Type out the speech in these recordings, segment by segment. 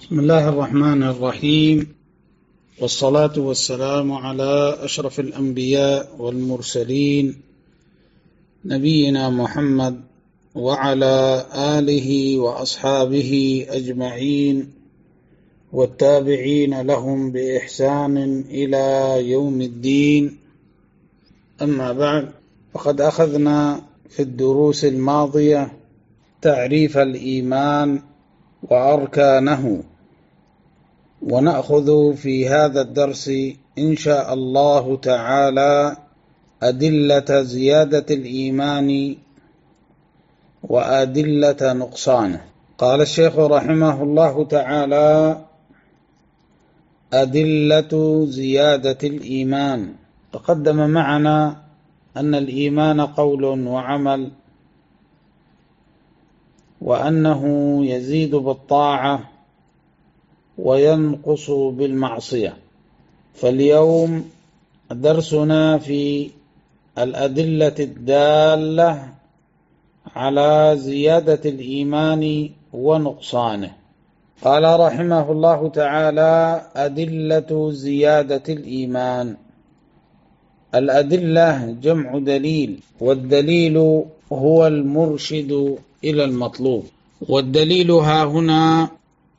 بسم الله الرحمن الرحيم، والصلاة والسلام على أشرف الأنبياء والمرسلين نبينا محمد وعلى آله وأصحابه أجمعين والتابعين لهم بإحسان إلى يوم الدين. أما بعد، فقد أخذنا في الدروس الماضية تعريف الإيمان وأركانه، ونأخذ في هذا الدرس إن شاء الله تعالى أدلة زيادة الإيمان وأدلة نقصانه. قال الشيخ رحمه الله تعالى: أدلة زيادة الإيمان. تقدم معنا أن الإيمان قول وعمل، وأنه يزيد بالطاعة وينقص بالمعصية. فاليوم درسنا في الأدلة الدالة على زيادة الإيمان ونقصانه. قال رحمه الله تعالى: أدلة زيادة الإيمان. الأدلة جمع دليل، والدليل هو المرشد إلى المطلوب. والدليل ها هنا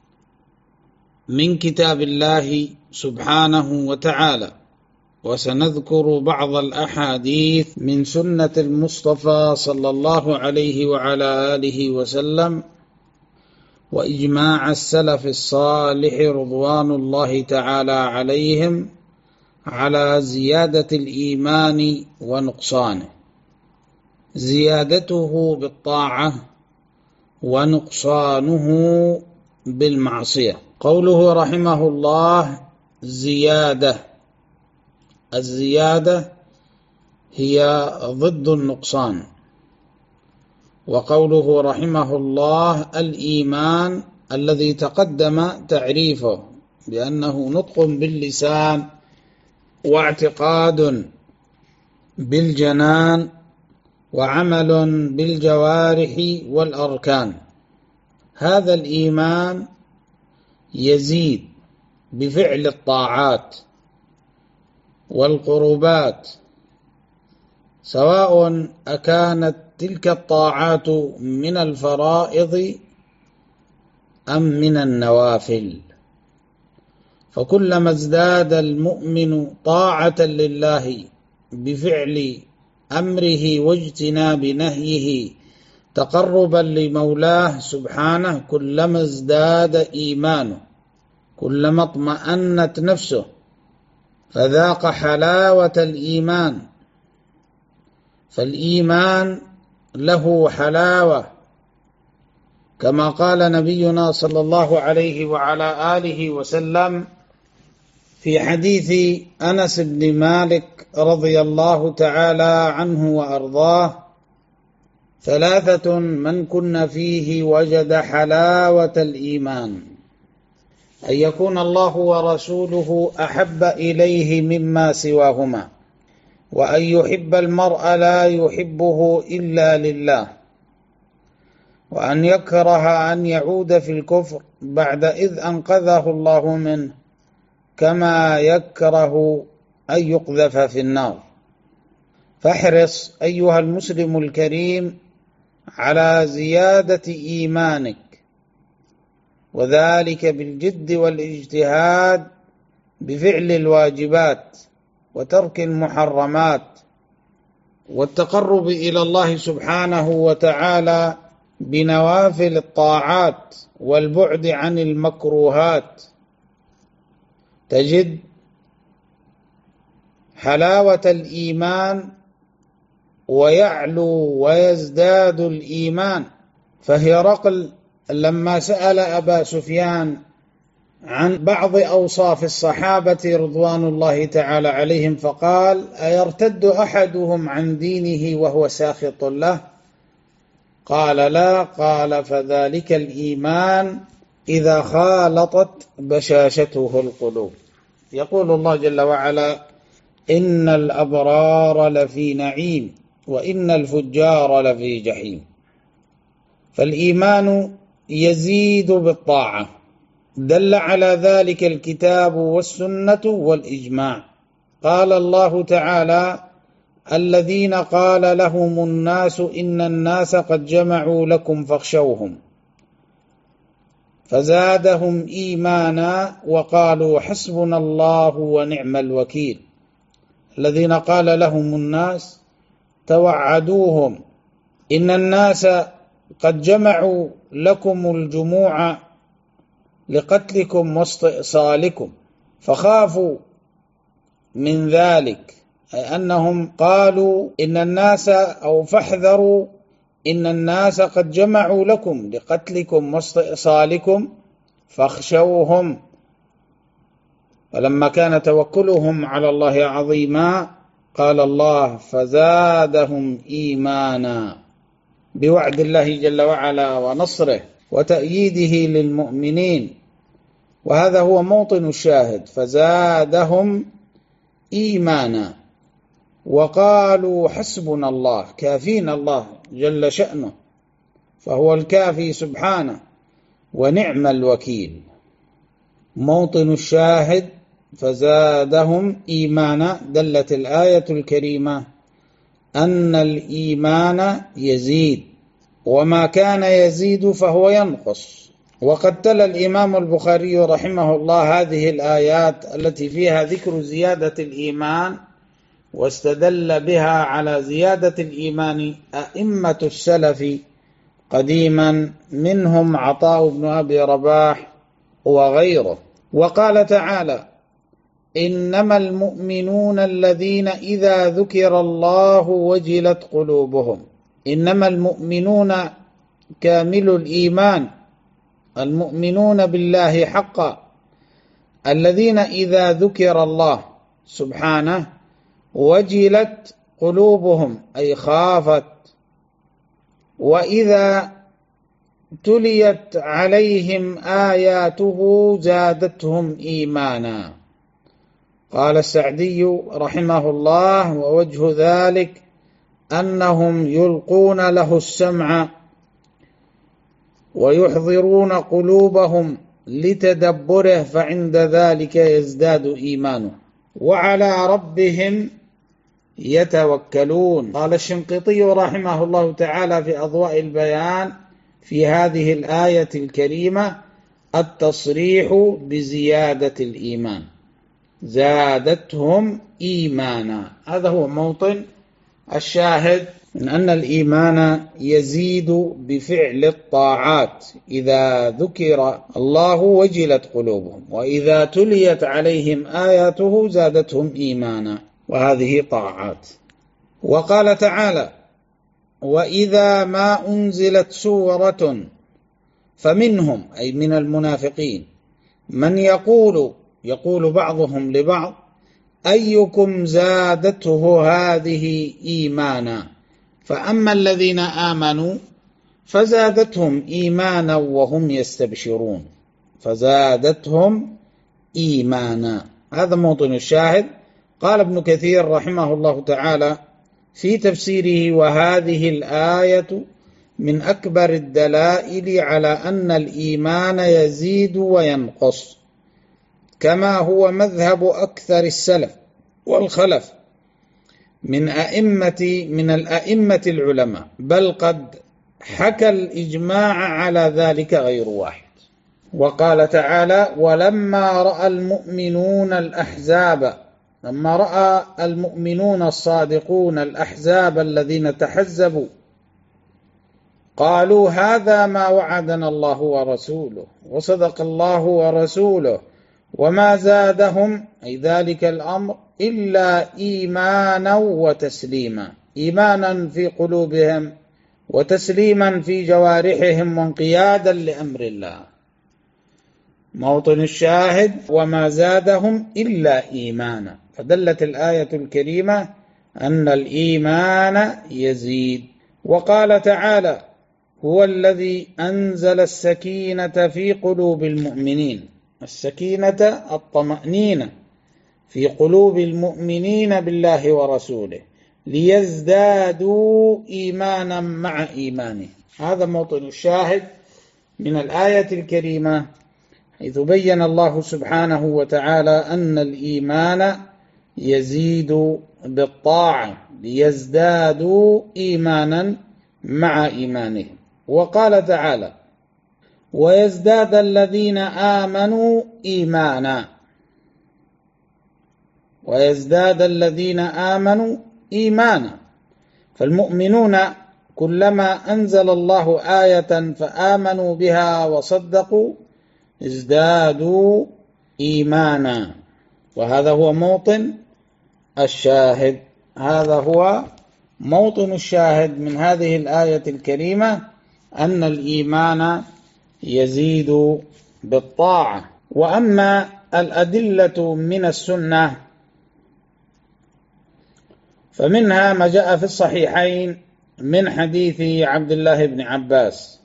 من كتاب الله سبحانه وتعالى، وسنذكر بعض الأحاديث من سنة المصطفى صلى الله عليه وعلى آله وسلم، وإجماع السلف الصالح رضوان الله تعالى عليهم على زيادة الإيمان ونقصانه، زيادته بالطاعة ونقصانه بالمعصية. قوله رحمه الله زيادة، الزيادة هي ضد النقصان. وقوله رحمه الله الإيمان الذي تقدم تعريفه بأنه نطق باللسان واعتقاد بالجنان وعمل بالجوارح والأركان. هذا الإيمان يزيد بفعل الطاعات والقربات، سواء أكانت تلك الطاعات من الفرائض أم من النوافل. فكلما ازداد المؤمن طاعة لله بفعل أمره واجتناب نهيه تقربا لمولاه سبحانه، كلما ازداد إيمانه، كلما اطمأنت نفسه فذاق حلاوة الإيمان. فالإيمان له حلاوة، كما قال نبينا صلى الله عليه وعلى آله وسلم في حديث أنس بن مالك رضي الله تعالى عنه وأرضاه: ثلاثة من كن فيه وجد حلاوة الإيمان: أن يكون الله ورسوله أحب إليه مما سواهما، وأن يحب المرء لا يحبه إلا لله، وأن يكره أن يعود في الكفر بعد إذ أنقذه الله منه، كما يكره أن يقذف في النار. فاحرص أيها المسلم الكريم على زيادة إيمانك، وذلك بالجد والاجتهاد بفعل الواجبات وترك المحرمات، والتقرب إلى الله سبحانه وتعالى بنوافل الطاعات والبعد عن المكروهات. تجد حلاوة الإيمان ويعلو ويزداد الإيمان. فهرقل لما سأل أبا سفيان عن بعض أوصاف الصحابة رضوان الله تعالى عليهم فقال: أيرتد أحدهم عن دينه وهو ساخط له؟ قال: لا. قال: فذلك الإيمان إذا خالطت بشاشته القلوب. يقول الله جل وعلا: إن الأبرار لفي نعيم وإن الفجار لفي جحيم. فالإيمان يزيد بالطاعة دل على ذلك الكتاب والسنة والإجماع. قال الله تعالى: الذين قال لهم الناس إن الناس قد جمعوا لكم فاخشوهم فزادهم إيمانا وقالوا حسبنا الله ونعم الوكيل. الذين قال لهم الناس توعدوهم إن الناس قد جمعوا لكم الجموع لقتلكم واستئصالكم، فخافوا من ذلك، أي أنهم قالوا إن الناس أو فاحذروا إن الناس قد جمعوا لكم لقتلكم واستئصالكم فاخشوهم. ولما كان توكلهم على الله عظيما قال الله: فزادهم إيمانا، بوعد الله جل وعلا ونصره وتأييده للمؤمنين. وهذا هو موطن الشاهد: فزادهم إيمانا وقالوا حسبنا الله، كافينا الله جل شأنه، فهو الكافي سبحانه، ونعم الوكيل. موطن الشاهد فزادهم إيمانا، دلت الآية الكريمة أن الإيمان يزيد، وما كان يزيد فهو ينقص. وقد تلا الإمام البخاري رحمه الله هذه الآيات التي فيها ذكر زيادة الإيمان، واستدل بها على زيادة الإيمان أئمة السلف قديما، منهم عطاء بن أبي رباح وغيره. وقال تعالى: إنما المؤمنون الذين إذا ذكر الله وجلت قلوبهم. إنما المؤمنون كامل الإيمان، المؤمنون بالله حقا، الذين إذا ذكر الله سبحانه وجلت قلوبهم، أي خافت، وإذا تليت عليهم آياته زادتهم إيمانا. قال السعدي رحمه الله: ووجه ذلك أنهم يلقون له السمع ويحضرون قلوبهم لتدبره، فعند ذلك يزداد إيمانه، وعلى ربهم يتوكلون. قال الشنقيطي رحمه الله تعالى في أضواء البيان في هذه الآية الكريمة: التصريح بزيادة الإيمان، زادتهم إيمانا. هذا هو موطن الشاهد من أن الإيمان يزيد بفعل الطاعات، إذا ذكر الله وجلت قلوبهم، وإذا تليت عليهم آياته زادتهم إيمانا، وهذه طاعات. وقال تعالى: وإذا ما أنزلت سورة فمنهم، أي من المنافقين، من يقول بعضهم لبعض: أيكم زادته هذه إيمانا، فأما الذين آمنوا فزادتهم إيمانا وهم يستبشرون، فزادتهم إيمانا. هذا موطن الشاهد. قال ابن كثير رحمه الله تعالى في تفسيره: وهذه الآية من أكبر الدلائل على أن الإيمان يزيد وينقص، كما هو مذهب أكثر السلف والخلف من الأئمة العلماء، بل قد حكى الإجماع على ذلك غير واحد. وقال تعالى: ولما رأى المؤمنون الأحزاب، لما رأى المؤمنون الصادقون الأحزاب الذين تحزبوا، قالوا: هذا ما وعدنا الله ورسوله وصدق الله ورسوله وما زادهم، أي ذلك الأمر، إلا إيمانا وتسليما، إيمانا في قلوبهم وتسليما في جوارحهم وانقيادا لأمر الله. موطن الشاهد: وما زادهم إلا إيمانا، فدلت الآية الكريمة أن الإيمان يزيد. وقال تعالى: هو الذي أنزل السكينة في قلوب المؤمنين، السكينة الطمأنينة في قلوب المؤمنين بالله ورسوله، ليزدادوا إيمانا مع إيمانه. هذا موطن الشاهد من الآية الكريمة، حيث بين الله سبحانه وتعالى أن الإيمان يزيد بالطاعة ليزدادوا إيمانا مع إيمانهم. وقال تعالى: ويزداد الذين آمنوا إيمانا. ويزداد الذين آمنوا إيمانا، فالمؤمنون كلما أنزل الله آية فآمنوا بها وصدقوا ازدادوا إيمانا. وهذا هو موطن الشاهد، هذا هو موطن الشاهد من هذه الآية الكريمة، أن الإيمان يزيد بالطاعة. وأما الأدلة من السنة فمنها ما جاء في الصحيحين من حديث عبد الله بن عباس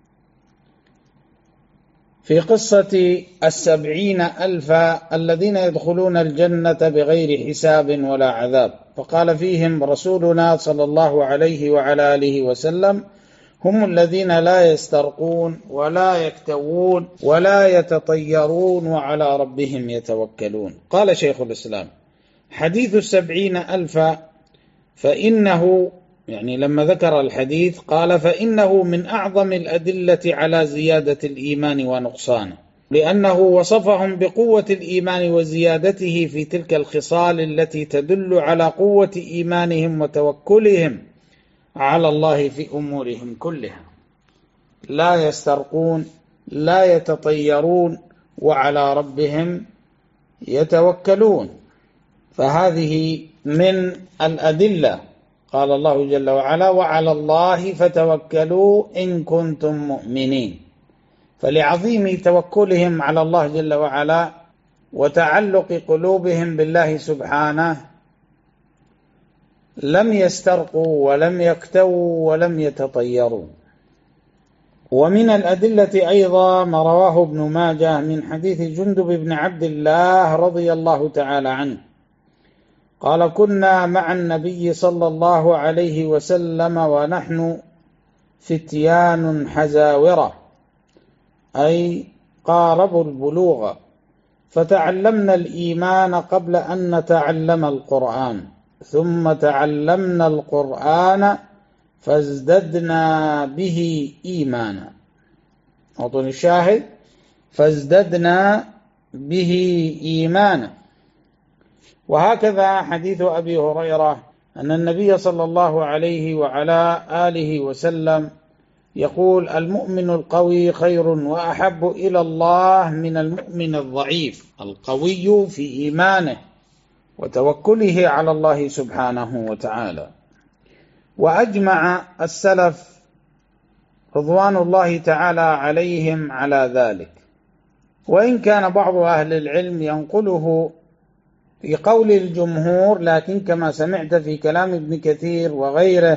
في قصة 70,000 الذين يدخلون الجنة بغير حساب ولا عذاب، فقال فيهم رسولنا صلى الله عليه وعلى آله وسلم: هم الذين لا يسترقون ولا يكتوون ولا يتطيرون وعلى ربهم يتوكلون. قال شيخ الإسلام: حديث 70,000 فإنه، يعني لما ذكر الحديث قال: فإنه من أعظم الأدلة على زيادة الإيمان ونقصانه، لأنه وصفهم بقوة الإيمان وزيادته في تلك الخصال التي تدل على قوة إيمانهم وتوكلهم على الله في أمورهم كلها. لا يسترقون، لا يتطيرون، وعلى ربهم يتوكلون. فهذه من الأدلة. قال الله جل وعلا: وعلى الله فتوكلوا إن كنتم مؤمنين. فلعظيم توكلهم على الله جل وعلا وتعلق قلوبهم بالله سبحانه لم يسترقوا ولم يكتووا ولم يتطيروا. ومن الأدلة أيضا ما رواه ابن ماجه من حديث جندب بن عبد الله رضي الله تعالى عنه قال: كنا مع النبي صلى الله عليه وسلم ونحن فتيان حزاورة، أي قاربوا البلوغ، فتعلمنا الإيمان قبل أن نتعلم القرآن، ثم تعلمنا القرآن فازددنا به إيمانا. موطن الشاهد: فازددنا به إيمانا. وهكذا حديث أبي هريرة أن النبي صلى الله عليه وعلى آله وسلم يقول: المؤمن القوي خير وأحب إلى الله من المؤمن الضعيف. القوي في إيمانه وتوكله على الله سبحانه وتعالى. وأجمع السلف رضوان الله تعالى عليهم على ذلك، وإن كان بعض أهل العلم ينقله في قول الجمهور، لكن كما سمعت في كلام ابن كثير وغيره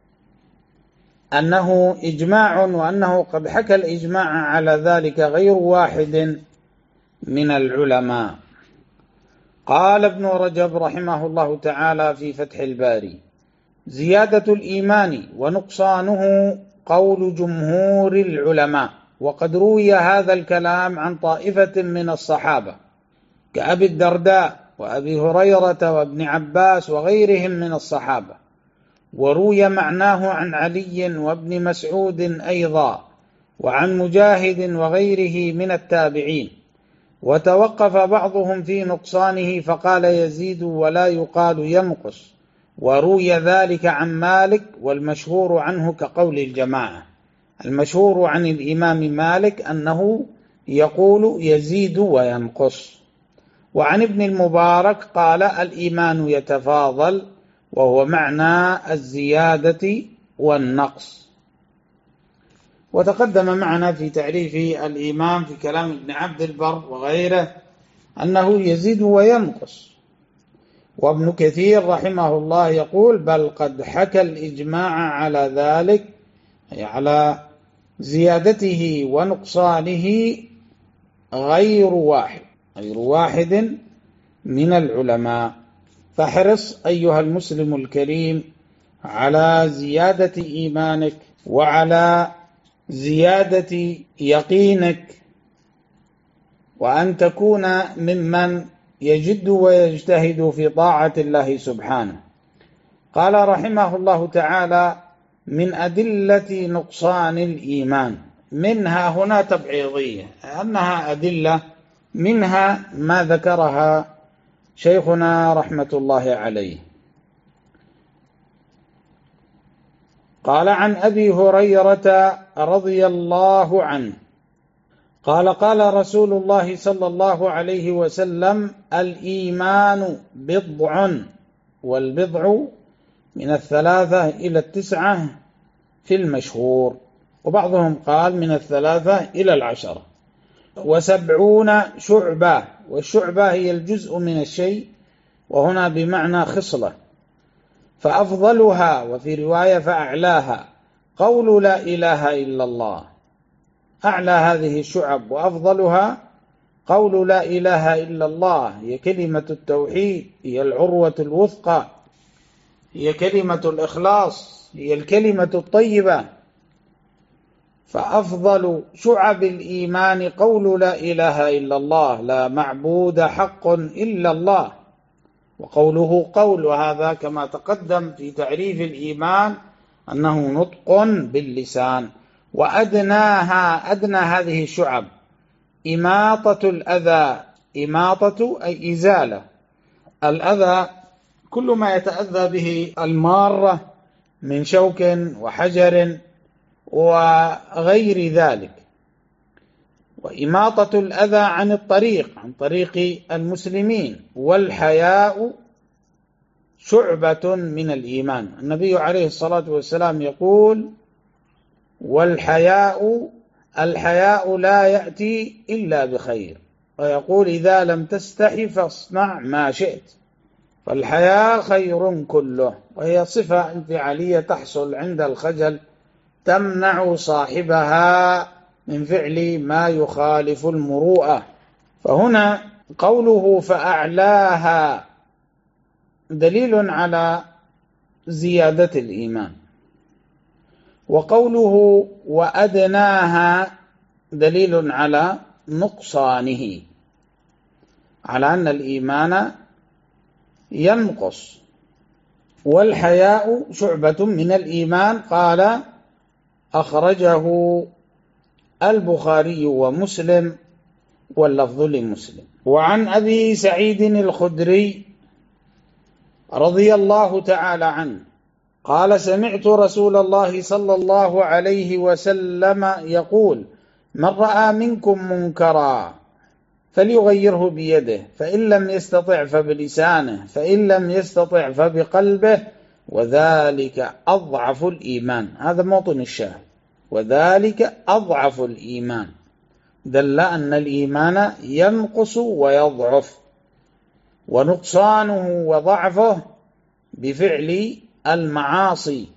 أنه إجماع، وأنه قد حكى الإجماع على ذلك غير واحد من العلماء. قال ابن رجب رحمه الله تعالى في فتح الباري: زيادة الإيمان ونقصانه قول جمهور العلماء، وقد روي هذا الكلام عن طائفة من الصحابة كأبي الدرداء وأبي هريرة وابن عباس وغيرهم من الصحابة، وروي معناه عن علي وابن مسعود أيضا، وعن مجاهد وغيره من التابعين، وتوقف بعضهم في نقصانه فقال يزيد ولا يقال ينقص، وروي ذلك عن مالك، والمشهور عنه كقول الجماعة. المشهور عن الإمام مالك أنه يقول يزيد وينقص. وعن ابن المبارك قال: الإيمان يتفاضل، وهو معنى الزيادة والنقص. وتقدم معنا في تعريف الإيمان في كلام ابن عبد البر وغيره أنه يزيد وينقص. وابن كثير رحمه الله يقول: بل قد حكى الإجماع على ذلك، أي على زيادته ونقصانه، غير واحد من العلماء. فاحرص أيها المسلم الكريم على زيادة إيمانك وعلى زيادة يقينك وأن تكون ممن يجد ويجتهد في طاعة الله سبحانه. قال رحمه الله تعالى: من أدلة نقصان الإيمان. منها هنا تبعيضية، أنها أدلة، منها ما ذكرها شيخنا رحمة الله عليه. قال: عن أبي هريرة رضي الله عنه قال: قال رسول الله صلى الله عليه وسلم: الإيمان بضع، والبضع من 3 إلى 9 في المشهور، وبعضهم قال من 3 إلى 10. 70 شعبة، والشعبة هي الجزء من الشيء، وهنا بمعنى خصلة. فأفضلها، وفي رواية فأعلاها، قول لا إله إلا الله. أعلى هذه الشعب وأفضلها قول لا إله إلا الله، هي كلمة التوحيد، هي العروة الوثقى، هي كلمة الإخلاص، هي الكلمة الطيبة. فأفضل شعب الإيمان قول لا إله إلا الله، لا معبود حق إلا الله، وقوله قول، وهذا كما تقدم في تعريف الإيمان أنه نطق باللسان. وأدناها، أدنى هذه الشعب إماطة الأذى. إماطة أي إزالة الأذى، كل ما يتأذى به المارة من شوك وحجر وغير ذلك. وإماطة الأذى عن الطريق، عن طريق المسلمين. والحياء شعبة من الإيمان. النبي عليه الصلاة والسلام يقول: الحياء لا يأتي إلا بخير، ويقول: إذا لم تستحي فاصنع ما شئت. فالحياء خير كله، وهي صفة انفعالية تحصل عند الخجل، تمنع صاحبها من فعل ما يخالف المروءة. فهنا قوله فأعلاها دليل على زيادة الإيمان، وقوله وأدناها دليل على نقصانه، على أن الإيمان ينقص. والحياء شعبة من الإيمان. قال: أخرجه البخاري ومسلم، واللفظ لمسلم. وعن أبي سعيد الخدري رضي الله تعالى عنه قال: سمعت رسول الله صلى الله عليه وسلم يقول: من رأى منكم منكرا فليغيره بيده، فإن لم يستطع فبلسانه، فإن لم يستطع فبقلبه، وذلك أضعف الإيمان. هذا موطن الشاهد، وذلك أضعف الإيمان، دل أن الإيمان ينقص ويضعف، ونقصانه وضعفه بفعل المعاصي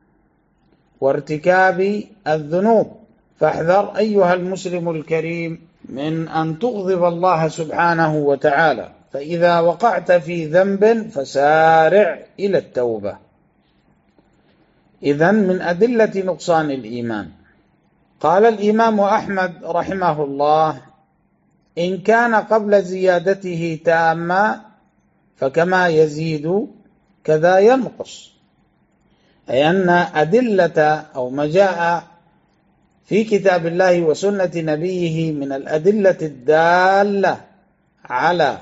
وارتكاب الذنوب. فاحذر أيها المسلم الكريم من أن تغضب الله سبحانه وتعالى، فإذا وقعت في ذنب فسارع إلى التوبة. إذن من أدلة نقصان الإيمان. قال الإمام أحمد رحمه الله: إن كان قبل زيادته تاما فكما يزيد كذا ينقص، أي أن أدلة أو ما جاء في كتاب الله وسنة نبيه من الأدلة الدالة على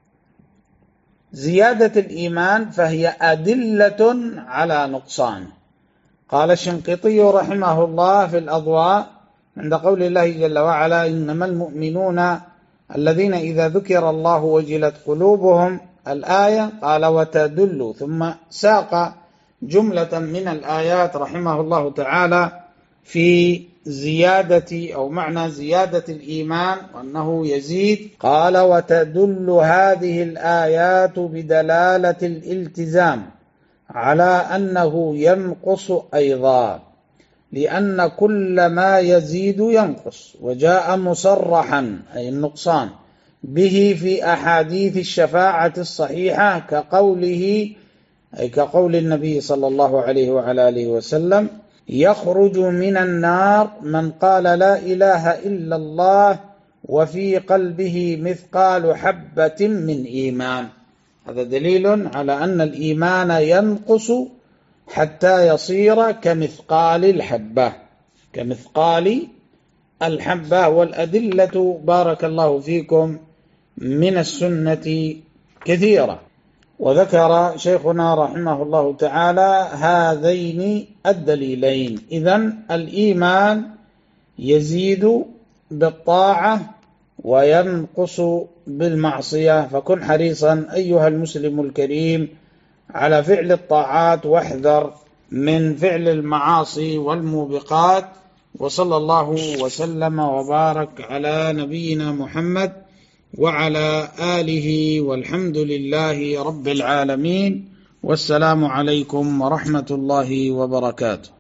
زيادة الإيمان فهي أدلة على نقصانه. قال الشنقيطي رحمه الله في الأضواء عند قول الله جل وعلا: إنما المؤمنون الذين إذا ذكر الله وجلت قلوبهم، الآية. قال: وتدل، ثم ساق جملة من الآيات رحمه الله تعالى في زيادة أو معنى زيادة الإيمان وأنه يزيد. قال: وتدل هذه الآيات بدلالة الالتزام على أنه ينقص أيضا، لأن كل ما يزيد ينقص، وجاء مصرحا أي النقصان به في أحاديث الشفاعة الصحيحة كقوله أي كقول النبي صلى الله عليه وعلى آله وسلم: يخرج من النار من قال لا إله إلا الله وفي قلبه مثقال حبة من إيمان. هذا دليل على أن الإيمان ينقص حتى يصير كمثقال الحبة، كمثقال الحبة. والأدلة بارك الله فيكم من السنة كثيرة، وذكر شيخنا رحمه الله تعالى هذين الدليلين. إذن الإيمان يزيد بالطاعة وينقص بالمعصية، فكن حريصا أيها المسلم الكريم على فعل الطاعات واحذر من فعل المعاصي والموبقات. وصلى الله وسلم وبارك على نبينا محمد وعلى آله، والحمد لله رب العالمين، والسلام عليكم ورحمة الله وبركاته.